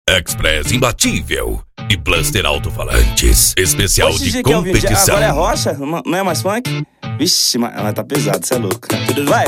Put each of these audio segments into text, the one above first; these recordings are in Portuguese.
Express imbatível e Blaster alto-falantes. Especial Hoje, de DJ Kelvin, competição. agora é rocha? Não é mais funk? Vixe, mas tá pesado, cê é louco. Vai!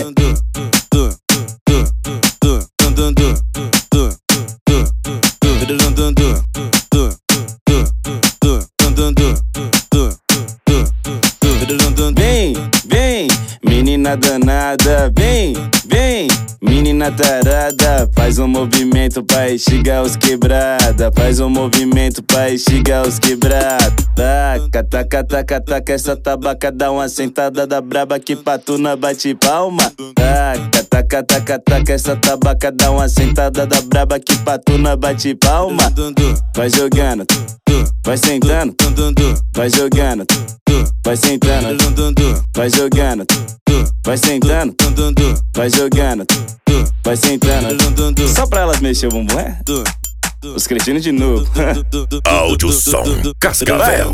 Vem, menina danada, vem, menina tarada. Faz um movimento pra instigar os quebrada. Faz um movimento pra instigar os quebrada. Taca, taca, taca, taca, essa tabaca dá uma sentada da braba que patuna bate palma. Taca, taca, taca, taca, essa tabaca dá uma sentada da braba que patuna bate palma. Vai jogando, vai sentando, vai jogando, vai sentando, vai jogando, vai sentando, vai jogando, vai sentando. Só pra elas mexer o bumbum, é? Os cretinos de novo. Áudio som Cascavel.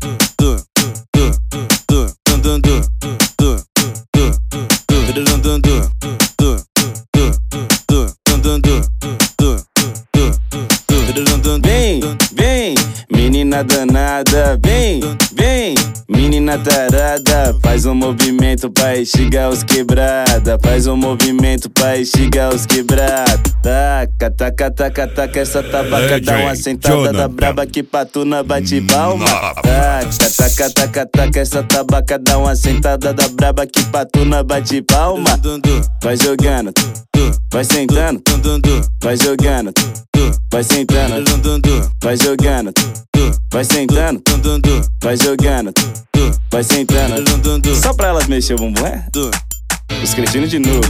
Vem, menina danada, vem, menina tarada. Faz um movimento pra instigar os quebrada. Faz um movimento pra instigar os quebrada. Taca, taca, taca, taca, essa tabaca dá uma sentada da braba que patuna bate palma. Taca, taca, taca, taca, essa tabaca dá uma sentada da braba que patuna bate palma. Vai jogando, vai sentando, vai jogando, vai sentando, vai jogando, vai sentando, vai jogando, vai sentando. Só pra elas mexer o bumbum, é? Os cretinos de novo.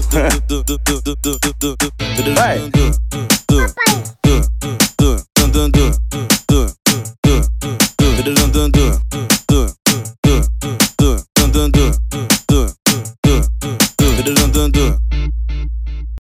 Vai!